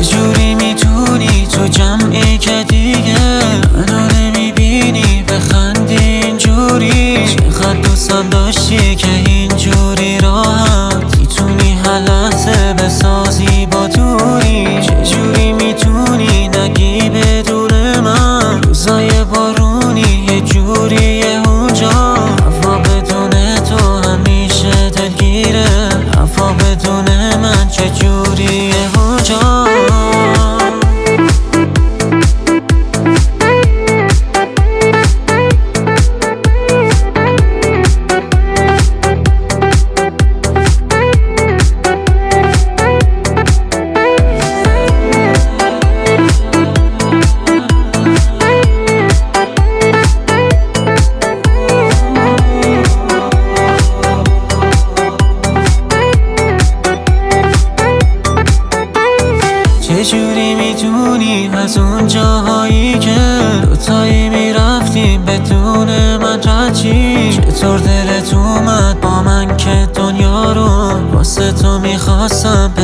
چجوری میتونی تو جمعی که دیگه منو نمیبینی بخندی اینجوری؟ چقدر دوستم داشتی که اینجوری راحت میتونی هر لحظه بسازی با دوری. چجوری میتونی نگی بدون من روزای بارونی یه جوریه اونجا؟ هوا بدون تو همیشه دلگیره، هوا بدون من چجوریه اونجا؟ چجوری میتونی از اون جاهایی که دوتایی میرفتیم بدون من رچی؟ چطور دلت اومد با من که دنیا رو واسه تو میخواستم